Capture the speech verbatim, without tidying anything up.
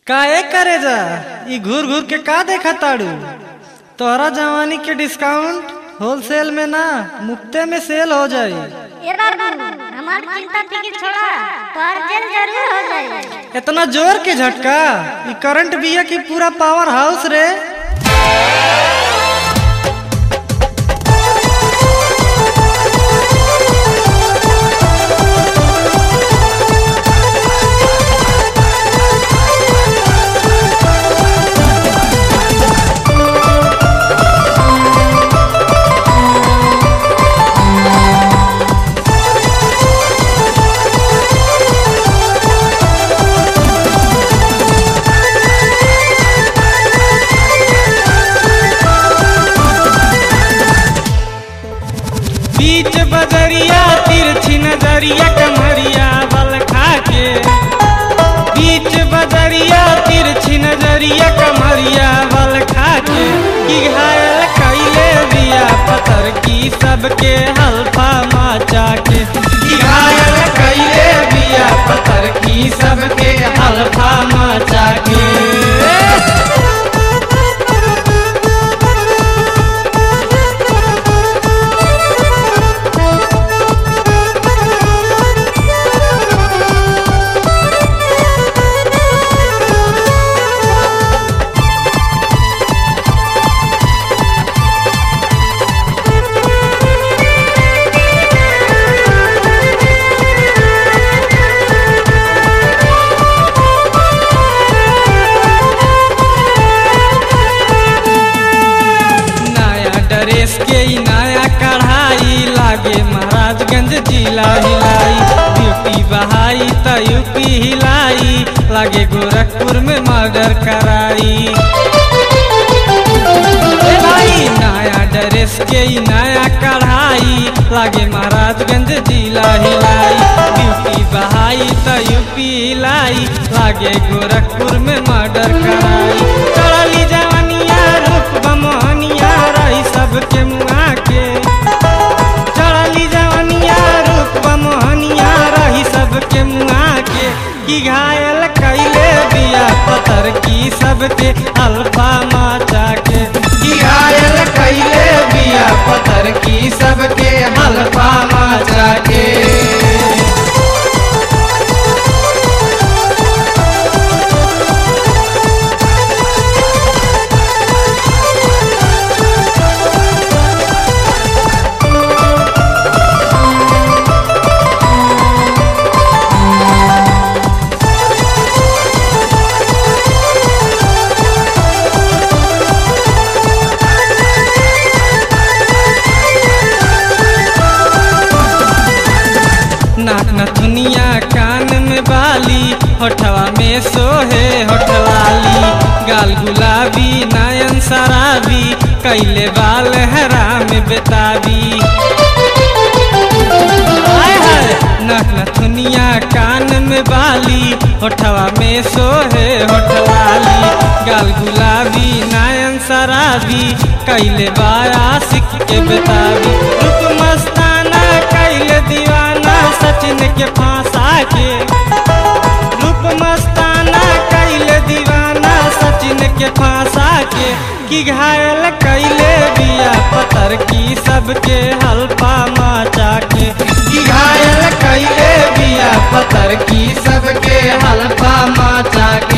काहे करे जा ई घूर घूर के का देखा ताड़ू। तोहरा जवानी के डिस्काउंट होलसेल में ना मुफ्ते में सेल हो जाई। ए बाबू हमार चिंता फिकिर छोड़ा, तोहर जेल जरूर हो जाई। इतना जोर के झटका, ई करंट बिया की पूरा पावर हाउस रे। बीच बदरिया तिरछी नजरिया कमरिया बल खाके, बीच बदरिया तिरछी नजरिया कमरिया बल खाके, की घायल कैले दिया पत्थर की सबके हल्फा मचा के, की घायल कैले दिया पत्थर की सबके हल्फा मचा के। ड्रेस के नया कढ़ाई लागे महाराजगंज जिला हिलाई, यूपी बहाई त यूपी हिलाई, लागे गोरखपुर में मर्डर कराई। ए भाई नया ड्रेस के नया कढ़ाई लागे महाराजगंज जिला हिलाई, यूपी बहाई त यूपी हिलाई, लागे गोरखपुर में मर्डर कराई। चढ़ली जवानिया रूप बमोहनिया रही सबके मुआ के, चढ़ली जवानिया रूप बमोहनिया रही सबके मुआ के, की घायल कैले दिया पत्थर की सबके अल्फा मचा के, की घायल कैले दिया पत्थर की सबके अल्फा मचा के। नाक नथुनिया कान में बाली, होठवा में सोहे होठलाली, गाल गुलाबी नयन शराबी, कैले बाल हराम बेताबी। हाय हाय नाक नथुनिया कान में बाली, होठवा में सोहे होठलाली, गाल गुलाबी नयन शराबी, कैले बाल आशिक के बेताबी। रूप मस्ताना कैले दीवाना सचिन के फांसा के, रूप मस्ताना कैले दीवाना सचिन के फांसा के, की घायल कैले दिया पत्थर की सबके हल्फा मचा के, की घायल कैले दिया पत्थर की सबके हल्फा मचा के।